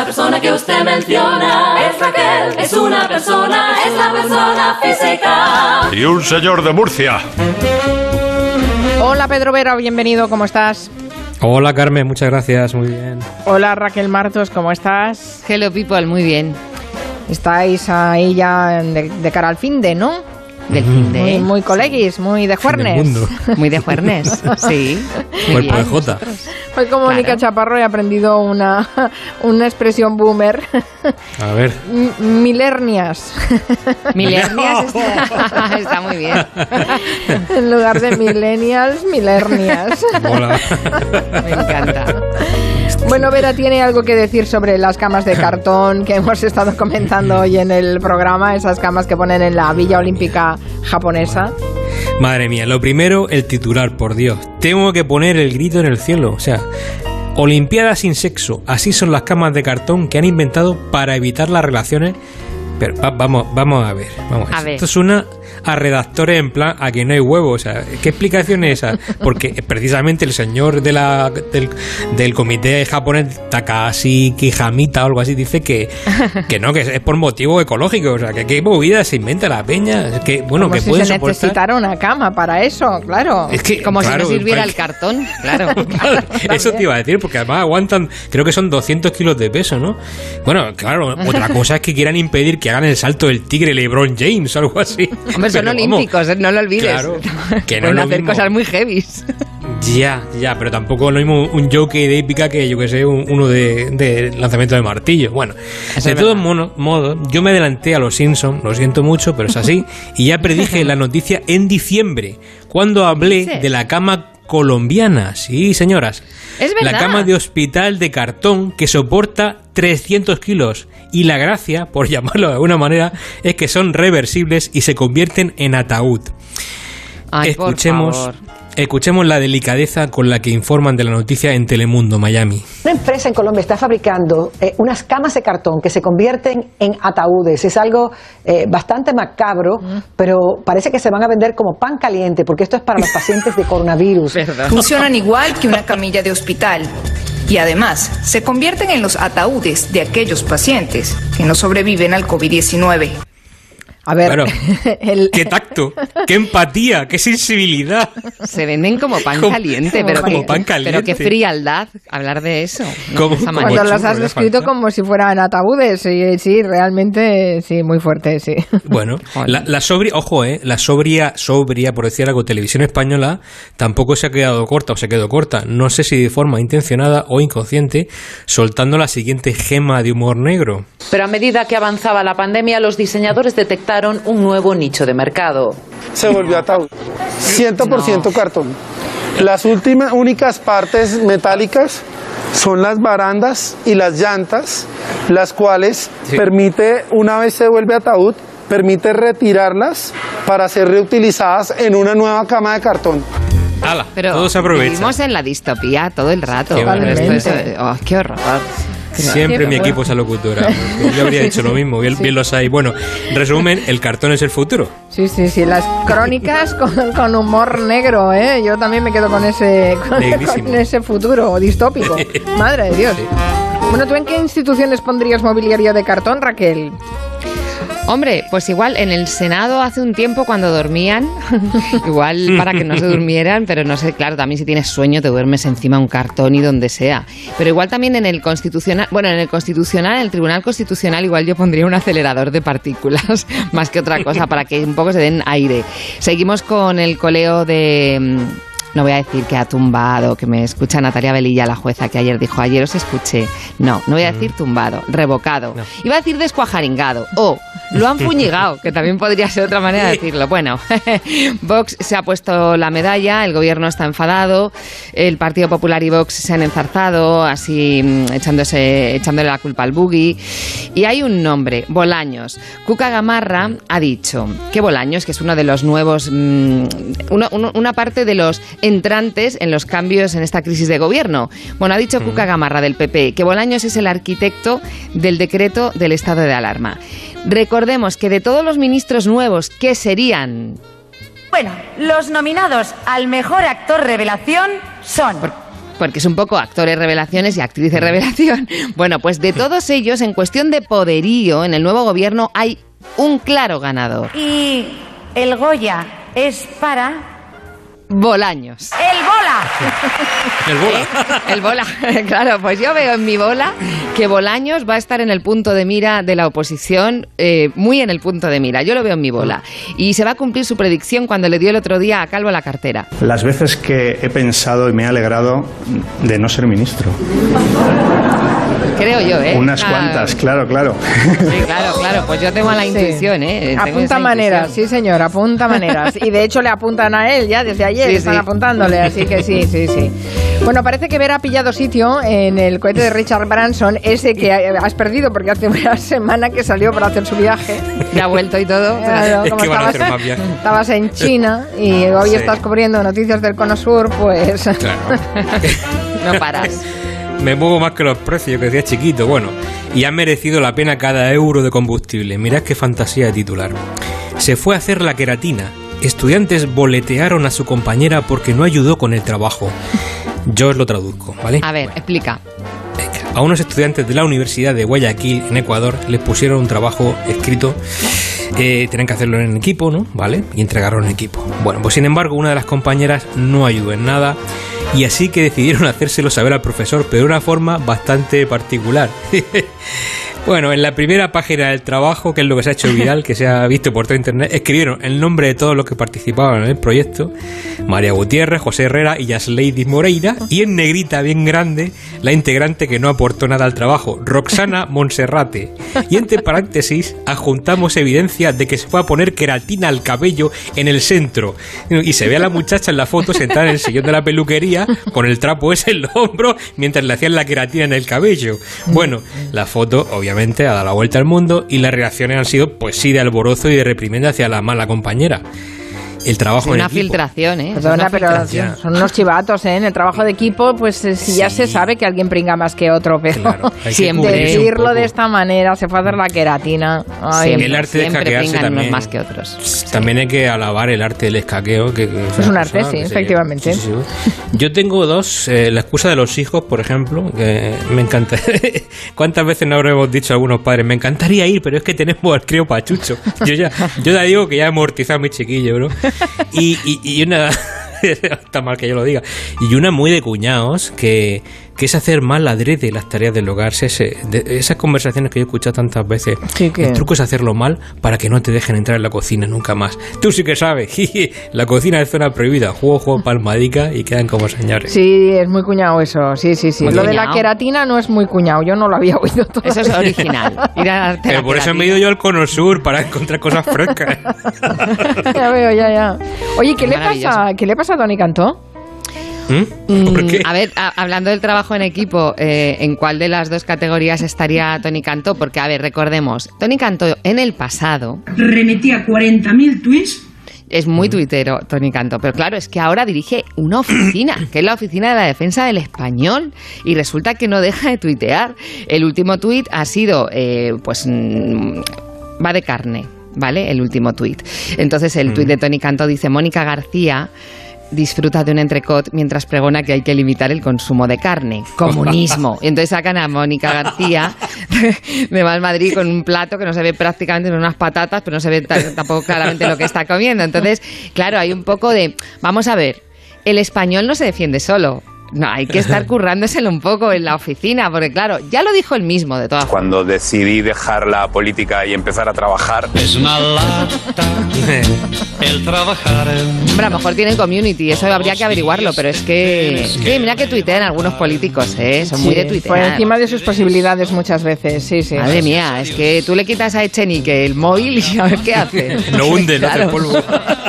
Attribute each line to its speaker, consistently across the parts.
Speaker 1: persona que usted menciona es Raquel, es una persona, es la persona física.
Speaker 2: Y un señor de Murcia.
Speaker 3: Hola Pedro Vera, bienvenido, ¿cómo estás?
Speaker 4: Hola Carmen, muchas gracias, muy bien.
Speaker 3: Hola Raquel Martos, ¿cómo estás?
Speaker 5: Hello people, muy bien.
Speaker 3: Estáis ahí ya de cara al fin de, ¿no?
Speaker 5: Del fin de...
Speaker 3: Muy coleguis, muy de juernes.
Speaker 5: Muy de juernes, sí.
Speaker 4: Cuerpo de Jota.
Speaker 3: Hoy como Mónica Chaparro he aprendido una expresión boomer.
Speaker 4: A ver.
Speaker 3: Milernias.
Speaker 5: Milernias está muy bien.
Speaker 3: En lugar de millennials, milernias.
Speaker 4: Hola.
Speaker 5: Me encanta.
Speaker 3: Bueno, Vera tiene algo que decir sobre las camas de cartón que hemos estado comentando hoy en el programa, esas camas que ponen en la Villa Olímpica japonesa.
Speaker 4: Madre mía, lo primero, el titular, por Dios. Tengo que poner el grito en el cielo. O sea, Olimpiada sin sexo. Así son las camas de cartón que han inventado para evitar las relaciones. Pero vamos a ver. Esto suena a redactores en plan a que no hay huevo. O sea, ¿qué explicación es esa? Porque precisamente el señor del comité japonés, Takashi Kijamita o algo así, dice que no, que es por motivo ecológico. O sea, que qué movida se inventa la peña. Es que, bueno,
Speaker 3: como
Speaker 4: que
Speaker 3: si
Speaker 4: puede
Speaker 3: se
Speaker 4: soportar.
Speaker 3: necesitara una cama para eso, claro.
Speaker 4: Es que,
Speaker 5: como
Speaker 4: claro,
Speaker 5: si no sirviera el cartón, claro.
Speaker 4: Eso te iba a decir, porque además aguantan, creo que son 200 kilos de peso, ¿no? Bueno, claro, otra cosa es que quieran impedir que hagan el salto del tigre LeBron James o algo así.
Speaker 5: Hombre, son olímpicos, no lo olvides.
Speaker 4: Claro, que no
Speaker 5: pueden
Speaker 4: es lo
Speaker 5: hacer
Speaker 4: mismo.
Speaker 5: cosas muy heavies.
Speaker 4: Ya, pero tampoco es lo mismo un jockey de hípica que, yo que sé, uno de lanzamiento de martillo. Bueno,
Speaker 5: Eso
Speaker 4: de todos modos, yo me adelanté a los Simpsons, lo siento mucho, pero es así, y ya predije la noticia en diciembre, cuando hablé de la cama colombiana. Sí, señoras.
Speaker 5: Es verdad.
Speaker 4: La cama de hospital de cartón que soporta 300 kilos. Y la gracia, por llamarlo de alguna manera, es que son reversibles y se convierten en ataúd.
Speaker 5: Ay,
Speaker 4: Escuchemos la delicadeza con la que informan de la noticia en Telemundo, Miami.
Speaker 6: Una empresa en Colombia está fabricando unas camas de cartón que se convierten en ataúdes. Es algo bastante macabro, pero parece que se van a vender como pan caliente, porque esto es para los pacientes de coronavirus.
Speaker 7: Funcionan igual que una camilla de hospital. Y además, se convierten en los ataúdes de aquellos pacientes que no sobreviven al COVID-19.
Speaker 3: A ver,
Speaker 4: bueno, qué tacto, qué empatía, qué sensibilidad.
Speaker 5: Se venden como pan caliente, pero qué frialdad hablar de eso.
Speaker 3: Cuando las has descrito como si fueran ataúdes, sí, realmente, sí, muy fuerte, sí.
Speaker 4: Bueno, la sobria, por decir algo, Televisión Española tampoco se ha quedado corta o se quedó corta, no sé si de forma intencionada o inconsciente, soltando la siguiente gema de humor negro.
Speaker 8: Pero a medida que avanzaba la pandemia, los diseñadores detectaron un nuevo nicho de mercado.
Speaker 9: Se volvió ataúd. 100% cartón. Las únicas partes metálicas son las barandas y las llantas, las cuales permite, una vez se vuelve ataúd, permite retirarlas para ser reutilizadas en una nueva cama de cartón.
Speaker 5: Pero
Speaker 4: todo se aprovecha.
Speaker 5: Vivimos en la distopía todo el rato. Qué horror.
Speaker 4: Siempre mi equipo es locutora. Yo habría dicho lo mismo, bien los hay. Bueno, resumen, el cartón es el futuro.
Speaker 3: Sí, las crónicas con humor negro, ¿eh? Yo también me quedo con ese futuro distópico. Madre de Dios. Sí. Bueno, ¿tú en qué instituciones pondrías mobiliario de cartón, Raquel?
Speaker 5: Hombre, pues igual en el Senado hace un tiempo cuando dormían, igual para que no se durmieran, pero no sé, claro, también si tienes sueño te duermes encima de un cartón y donde sea. Pero igual también en el Constitucional, en el Tribunal Constitucional igual yo pondría un acelerador de partículas, más que otra cosa, para que un poco se den aire. Seguimos con el coleo de... No voy a decir que ha tumbado, que me escucha Natalia Velilla, la jueza, que ayer dijo, ayer os escuché. No voy a decir tumbado, revocado. No. Iba a decir descuajaringado o lo han puñigado, que también podría ser otra manera de decirlo. Bueno, Vox se ha puesto la medalla, el gobierno está enfadado, el Partido Popular y Vox se han enzarzado, así echándole la culpa al buggy. Y hay un nombre, Bolaños. Cuca Gamarra ha dicho que Bolaños, que es uno de los nuevos, una parte de los entrantes en los cambios en esta crisis de gobierno. Bueno, ha dicho Cuca Gamarra del PP que Bolaños es el arquitecto del decreto del estado de alarma. Recordemos que de todos los ministros nuevos, ¿qué serían?
Speaker 10: Bueno, los nominados al mejor actor revelación son
Speaker 5: porque es un poco actores revelaciones y actrices revelación. Bueno, pues de todos ellos, en cuestión de poderío, en el nuevo gobierno hay un claro ganador.
Speaker 2: Y el Goya es para...
Speaker 5: Bolaños.
Speaker 2: ¡El bola!
Speaker 4: El bola.
Speaker 5: El bola. Claro, pues yo veo en mi bola que Bolaños va a estar en el punto de mira de la oposición, muy en el punto de mira. Yo lo veo en mi bola. Y se va a cumplir su predicción cuando le dio el otro día a Calvo la cartera.
Speaker 10: Las veces que he pensado y me he alegrado de no ser ministro.
Speaker 5: Creo yo, ¿eh?
Speaker 10: Unas cuantas, claro.
Speaker 5: Sí, claro, pues yo tengo la intuición, ¿eh?
Speaker 3: Apunta maneras, sí señor, apunta maneras. Y de hecho le apuntan a él ya desde ayer, están apuntándole, así que sí. Bueno, parece que Vera ha pillado sitio en el cohete de Richard Branson, ese que has perdido porque hace una semana que salió para hacer su viaje.
Speaker 5: Ya ha vuelto y todo.
Speaker 3: Claro, como estabas en China y hoy estás cubriendo noticias del Cono Sur, pues...
Speaker 4: Claro.
Speaker 5: No paras.
Speaker 4: Me muevo más que los precios, que decía chiquito. Bueno, y ha merecido la pena cada euro de combustible. Mirad qué fantasía de titular. Se fue a hacer la queratina. Estudiantes boletearon a su compañera porque no ayudó con el trabajo. Yo os lo traduzco, ¿vale?
Speaker 5: A ver, explica.
Speaker 4: A unos estudiantes de la Universidad de Guayaquil, en Ecuador, les pusieron un trabajo escrito. Tenían que hacerlo en equipo, ¿no? ¿Vale? Y entregaron en equipo. Bueno, pues sin embargo, una de las compañeras no ayudó en nada. Y así que decidieron hacérselo saber al profesor, pero de una forma bastante particular. Bueno, en la primera página del trabajo, que es lo que se ha hecho viral, que se ha visto por todo internet, escribieron el nombre de todos los que participaban en el proyecto: María Gutiérrez, José Herrera y Yasleidi Moreira, y en negrita bien grande la integrante que no aportó nada al trabajo, Roxana Monserrate. Y entre paréntesis adjuntamos evidencia de que se fue a poner queratina al cabello en el centro, y se ve a la muchacha en la foto sentada en el sillón de la peluquería con el trapo ese en los hombros mientras le hacían la queratina en el cabello. Bueno, la foto obviamente ha dado la vuelta al mundo y las reacciones han sido, pues sí, de alborozo y de reprimenda hacia la mala compañera. El trabajo en equipo.
Speaker 5: Una filtración, ¿eh?
Speaker 3: Perdona, pero son unos chivatos, ¿eh? En el trabajo de equipo, pues si ya se sabe que alguien pringa más que otro, pero
Speaker 4: claro,
Speaker 3: siempre decirlo de esta manera, se fue a hacer la queratina.
Speaker 4: Ay, el arte de escaquearse también,
Speaker 5: más que otros.
Speaker 4: También hay que alabar el arte del escaqueo. Que
Speaker 3: es un arte, sí, efectivamente.
Speaker 4: Sí. Yo tengo dos, la excusa de los hijos, por ejemplo, que me encanta. ¿Cuántas veces no habremos dicho a algunos padres? Me encantaría ir, pero es que tenemos al crío pachucho. Yo ya digo que ya he amortizado a mi chiquillo, ¿no? Y una... está mal que yo lo diga. Y una muy de cuñados que es hacer mal adrede las tareas del hogar. Esas conversaciones que yo he escuchado tantas veces.
Speaker 3: Sí,
Speaker 4: el truco es hacerlo mal para que no te dejen entrar en la cocina nunca más. Tú sí que sabes. La cocina es zona prohibida. Juego, palmadica y quedan como señores.
Speaker 3: Sí, es muy cuñado eso. Sí.
Speaker 5: Muy
Speaker 3: lo
Speaker 5: cuñado.
Speaker 3: De la queratina no es muy cuñado. Yo no lo había oído todavía.
Speaker 5: Eso es original. Ir a darte
Speaker 4: pero por eso me he ido yo al Cono Sur, para encontrar cosas frescas.
Speaker 3: Ya veo, ya. Oye, ¿qué le pasa a Toni Cantó?
Speaker 4: ¿Por qué?
Speaker 5: A ver, hablando del trabajo en equipo, ¿en cuál de las dos categorías estaría Toni Cantó? Porque, a ver, recordemos, Toni Cantó en el pasado
Speaker 11: remitía 40.000 tweets.
Speaker 5: Es muy tuitero, Toni Cantó, pero claro, es que ahora dirige una oficina, que es la Oficina de la Defensa del Español, y resulta que no deja de tuitear. El último tuit ha sido, va de carne, ¿vale? El último tuit. Entonces, el tuit de Toni Cantó dice: Mónica García disfruta de un entrecot mientras pregona que hay que limitar el consumo de carne. Comunismo. Y entonces sacan a Mónica García de Mal Madrid con un plato que no se ve prácticamente, unas patatas, pero no se ve tampoco claramente lo que está comiendo. Entonces, claro, hay un poco de... Vamos a ver, el español no se defiende solo. No, hay que estar currándoselo un poco en la oficina, porque claro, ya lo dijo él mismo de todas formas.
Speaker 12: Cuando decidí dejar la política y empezar a trabajar...
Speaker 13: Es una lata el trabajar en...
Speaker 5: Hombre, a lo mejor tienen community, eso habría que averiguarlo, pero es que... Sí, mira que tuitean algunos políticos, son muy de tuitear.
Speaker 3: Por encima de sus posibilidades muchas veces, sí.
Speaker 5: Madre mía, es que tú le quitas a Echenique el móvil y a ver qué hace.
Speaker 4: Lo hunde, lo hace polvo.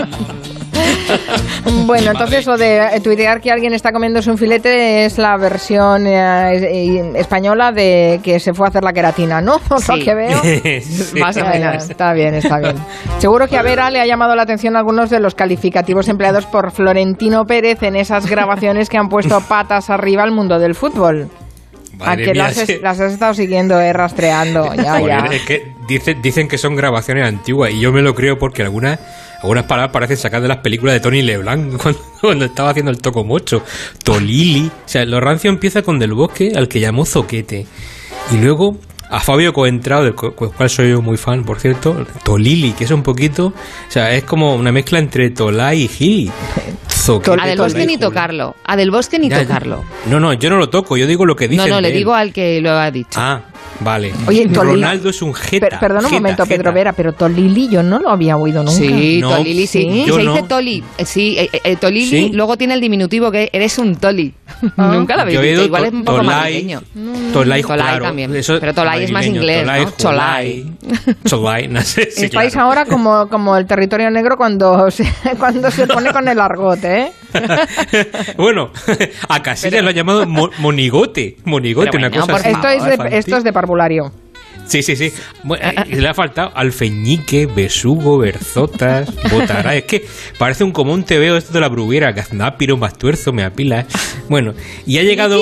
Speaker 3: Bueno, entonces lo de tuitear que alguien está comiéndose un filete es la versión española de que se fue a hacer la queratina, ¿no? Por lo que veo.
Speaker 5: Sí. Más o menos.
Speaker 3: Está bien. Seguro que a Vera le ha llamado la atención algunos de los calificativos empleados por Florentino Pérez en esas grabaciones que han puesto patas arriba al mundo del fútbol.
Speaker 4: Madre
Speaker 3: a que
Speaker 4: mía,
Speaker 3: las has estado siguiendo, rastreando. Ya.
Speaker 4: Es que dicen que son grabaciones antiguas y yo me lo creo porque algunas Algunas palabras parecen sacadas de las películas de Tony Leblanc cuando estaba haciendo el tocomocho. Tolili. O sea, lo rancio empieza con Del Bosque, al que llamó Zoquete. Y luego a Fabio Coentrao, del cual soy yo muy fan, por cierto, Tolili, que es un poquito... O sea, es como una mezcla entre Tolai y Gili.
Speaker 5: A Del Bosque ni tocarlo. A Del Bosque ni tocarlo.
Speaker 4: No, yo no lo toco, yo digo lo que dicen.
Speaker 5: No, le digo al que lo ha dicho.
Speaker 4: Ah, vale.
Speaker 3: Oye,
Speaker 4: Ronaldo es un jeta.
Speaker 3: Perdona un momento, Pedro Vera, pero Tolili yo no lo había oído nunca.
Speaker 5: Sí, no, Tolili sí. Se dice Toli. Sí, Tolili,
Speaker 4: ¿sí?
Speaker 5: Luego tiene el diminutivo que eres un Toli. Nunca lo habéis dicho. Igual es un poco más pequeño.
Speaker 4: Tolai,
Speaker 5: claro, también. Pero Tolai es más inglés, ¿no?
Speaker 4: Cholai, no sé. Sí,
Speaker 3: estáis
Speaker 4: claro.
Speaker 3: ahora como el territorio negro cuando se pone con el argot, ¿eh?
Speaker 4: Bueno, a Casillas lo ha llamado monigote. Monigote,
Speaker 5: bueno,
Speaker 4: una cosa así.
Speaker 3: Esto es de parvulario.
Speaker 4: Sí. Bueno, le ha faltado alfeñique, besugo, berzotas, botará. Es que parece un común tebeo esto de la bruguera, gaznápiro, mastuerzo, me apila. Bueno, y ha llegado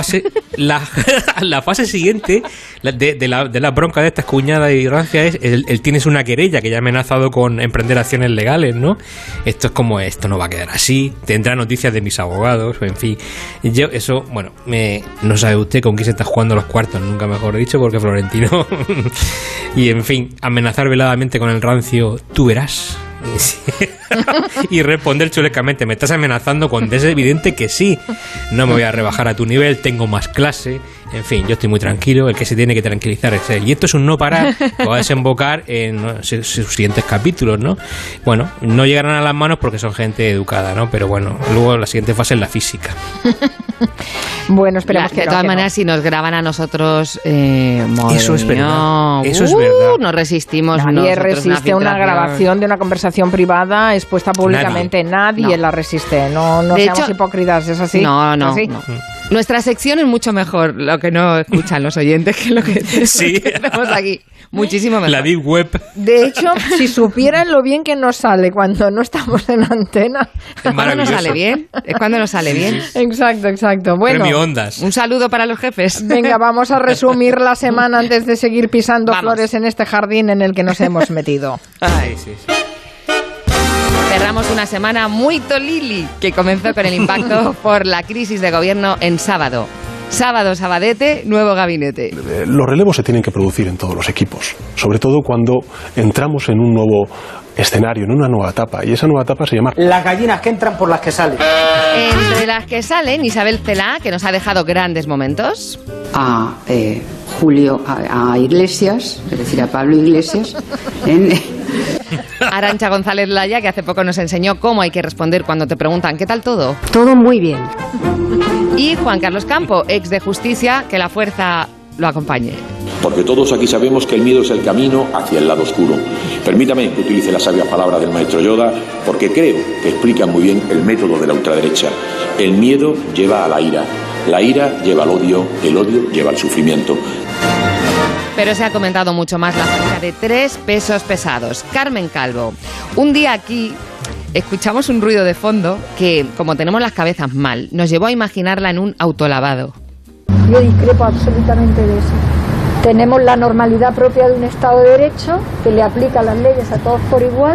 Speaker 4: la fase siguiente de la bronca de estas cuñadas y rancia es el tienes una querella que ya ha amenazado con emprender acciones legales, ¿no? Esto es como, esto no va a quedar así, tendrá noticias de mis abogados, en fin. Yo, eso, bueno, no sabe usted con quién se está jugando los cuartos, nunca mejor dicho, porque Florentino... y en fin, amenazar veladamente con el rancio, tú verás. Y responder chulescamente, me estás amenazando cuando es evidente que sí. No me voy a rebajar a tu nivel, tengo más clase. En fin, yo estoy muy tranquilo, el que se tiene que tranquilizar es él. Y esto es un no parar que va a desembocar en sus siguientes capítulos, ¿no? Bueno, no llegarán a las manos porque son gente educada, ¿no? Pero bueno, luego la siguiente fase es la física.
Speaker 3: Bueno, esperemos que
Speaker 5: de todas maneras, si nos graban a nosotros,
Speaker 4: eso es verdad. Eso es verdad.
Speaker 5: No resistimos.
Speaker 3: Nadie resiste una grabación de una conversación privada expuesta públicamente. Nadie la resiste. No seamos hipócritas, ¿es así?
Speaker 5: No.
Speaker 3: ¿Así?
Speaker 5: No. Nuestra sección es mucho mejor, lo que no escuchan los oyentes, que lo que tenemos aquí. Muchísimo mejor.
Speaker 4: La Deep Web.
Speaker 3: De hecho, si supieran lo bien que nos sale cuando no estamos en antena.
Speaker 5: Es cuando nos sale bien. Es cuando nos sale bien.
Speaker 3: Exacto. Bueno,
Speaker 4: Premio Ondas.
Speaker 5: Un saludo para los jefes.
Speaker 3: Venga, vamos a resumir la semana antes de seguir pisando flores en este jardín en el que nos hemos metido.
Speaker 4: Sí.
Speaker 5: Cerramos una semana muy tolili, que comenzó con el impacto por la crisis de gobierno en sábado. Sábado, sabadete, nuevo gabinete.
Speaker 14: Los relevos se tienen que producir en todos los equipos, sobre todo cuando entramos en un nuevo escenario, en una nueva etapa, y esa nueva etapa se llama...
Speaker 15: Las gallinas que entran por las que salen.
Speaker 5: Entre las que salen, Isabel Celaá, que nos ha dejado grandes momentos.
Speaker 16: A Iglesias, es decir, a Pablo Iglesias,
Speaker 5: Arantxa González Laya, que hace poco nos enseñó cómo hay que responder cuando te preguntan ¿qué tal todo?
Speaker 16: Todo muy bien.
Speaker 5: Y Juan Carlos Campo, ex de Justicia, que la fuerza lo acompañe.
Speaker 17: Porque todos aquí sabemos que el miedo es el camino hacia el lado oscuro. Permítame que utilice la sabia palabra del maestro Yoda, porque creo que explica muy bien el método de la ultraderecha. El miedo lleva a la ira lleva al odio, el odio lleva al sufrimiento.
Speaker 5: Pero se ha comentado mucho más la falta de 3 pesos pesados. Carmen Calvo, un día aquí escuchamos un ruido de fondo que, como tenemos las cabezas mal, nos llevó a imaginarla en un autolavado.
Speaker 18: Yo discrepo absolutamente de eso. Tenemos la normalidad propia de un Estado de Derecho que le aplica las leyes a todos por igual.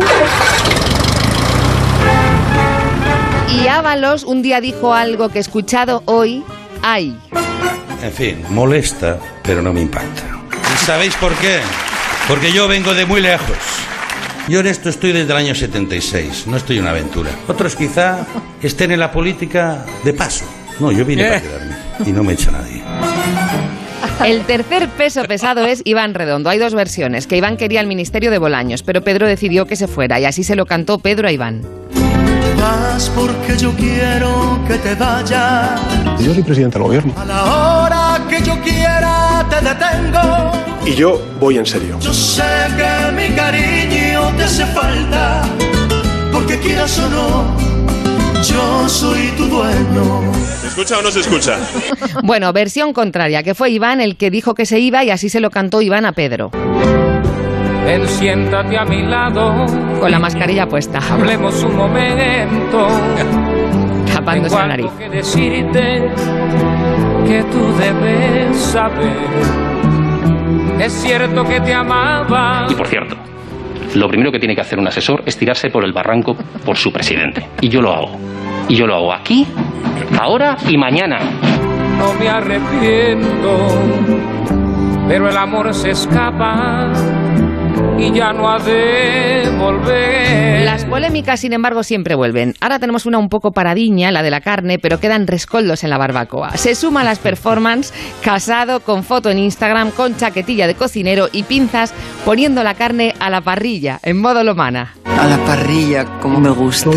Speaker 5: Y Ábalos un día dijo algo que escuchado hoy hay.
Speaker 19: En fin, molesta, pero no me impacta. ¿Y sabéis por qué? Porque yo vengo de muy lejos. Yo en esto estoy desde el año 76, no estoy en una aventura. Otros quizá estén en la política de paso. No, yo vine para quedarme y no me echa nadie.
Speaker 5: El tercer peso pesado es Iván Redondo. Hay 2 versiones, que Iván quería el ministerio de Bolaños, pero Pedro decidió que se fuera y así se lo cantó Pedro a Iván.
Speaker 20: Vas porque yo quiero que te vayas.
Speaker 14: Yo soy presidente del gobierno.
Speaker 20: A la hora que yo quiera te detengo.
Speaker 14: Y yo voy en serio.
Speaker 20: Yo sé que mi cariño te hace falta, porque quieras o no, yo soy tu dueño.
Speaker 21: ¿Se escucha o no se escucha?
Speaker 5: Bueno, versión contraria, que fue Iván el que dijo que se iba y así se lo cantó Iván a Pedro.
Speaker 13: Ven, siéntate a mi lado.
Speaker 5: Con la mascarilla puesta.
Speaker 13: Hablemos un momento.
Speaker 5: Tapándose la nariz.
Speaker 13: Que decirte que tú debes saber. Es cierto que te amaba.
Speaker 22: Y por cierto,
Speaker 21: lo primero que tiene que hacer un asesor es tirarse por el barranco por su presidente. Y yo lo hago. Y yo lo hago aquí, ahora y mañana.
Speaker 13: No me arrepiento, pero el amor se escapa y ya no ha de volver.
Speaker 5: Las polémicas, sin embargo, siempre vuelven. Ahora tenemos una un poco paradiña, la de la carne, pero quedan rescoldos en la barbacoa. Se suma a las performances Casado con foto en Instagram, con chaquetilla de cocinero y pinzas, poniendo la carne a la parrilla, en modo Lomana.
Speaker 22: A la parrilla, como me gusta.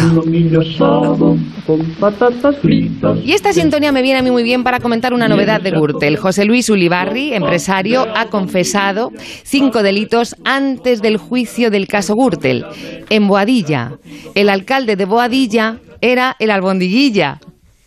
Speaker 5: Con patatas fritas. Y esta sintonía me viene a mí muy bien para comentar una novedad de Gürtel. José Luis Ulibarri, empresario, ha confesado 5 delitos antes del juicio del caso Gürtel. En Boadilla, el alcalde de Boadilla era el Albondiguilla.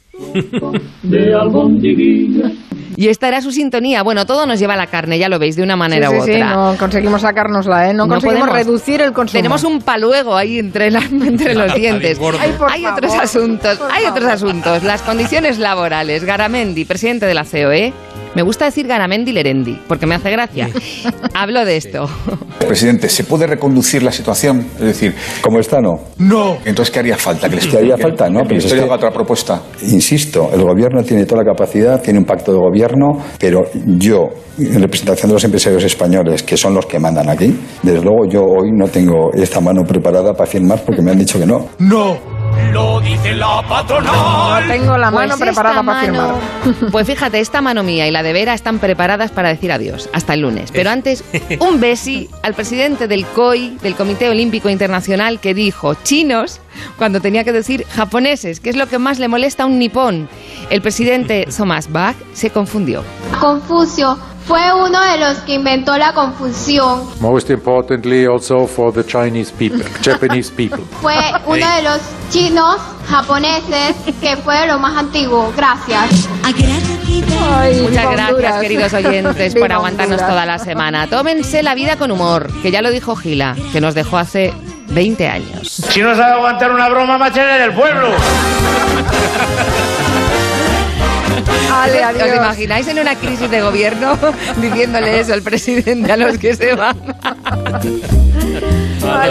Speaker 13: De Albondiguilla.
Speaker 5: Y esta era su sintonía. Bueno, todo nos lleva a la carne, ya lo veis, de una manera u otra.
Speaker 3: Sí, no conseguimos sacárnosla, ¿eh? No conseguimos reducir el consumo.
Speaker 5: Tenemos un paluego ahí entre los dientes. Hay otros asuntos. Las condiciones laborales. Garamendi, presidente de la COE. Me gusta decir Garamendi Lerendi, porque me hace gracia. Hablo de esto.
Speaker 23: Presidente, ¿se puede reconducir la situación? Es decir,
Speaker 24: ¿cómo está, no?
Speaker 23: No. Entonces, ¿qué haría falta?
Speaker 24: ¿Qué haría falta? No,
Speaker 23: pero es que haga otra propuesta.
Speaker 24: Insisto, el gobierno tiene toda la capacidad, tiene un pacto de gobierno, pero yo, en representación de los empresarios españoles, que son los que mandan aquí, desde luego yo hoy no tengo esta mano preparada para firmar porque me han dicho que no.
Speaker 23: ¡No! Lo dice la patronal.
Speaker 3: No tengo la mano preparada para firmar.
Speaker 5: Pues fíjate, esta mano mía y la de Vera están preparadas para decir adiós hasta el lunes. Pero antes, un besi al presidente del COI, del Comité Olímpico Internacional, que dijo chinos cuando tenía que decir japoneses, que es lo que más le molesta a un nipón. El presidente Thomas Bach se confundió.
Speaker 25: Confucio fue uno de los que inventó la confusión.
Speaker 26: Most importantly also for the Chinese people, Japanese people.
Speaker 25: Fue uno de los chinos japoneses que fue lo más antiguo. Gracias.
Speaker 5: Muchas gracias, queridos oyentes, por aguantarnos toda la semana. Tómense la vida con humor, que ya lo dijo Gila, que nos dejó hace 20 años.
Speaker 27: Si no sabe aguantar una broma, machera del pueblo.
Speaker 3: Ale, adiós.
Speaker 5: ¿Os imagináis en una crisis de gobierno diciéndole eso al presidente a los que se van?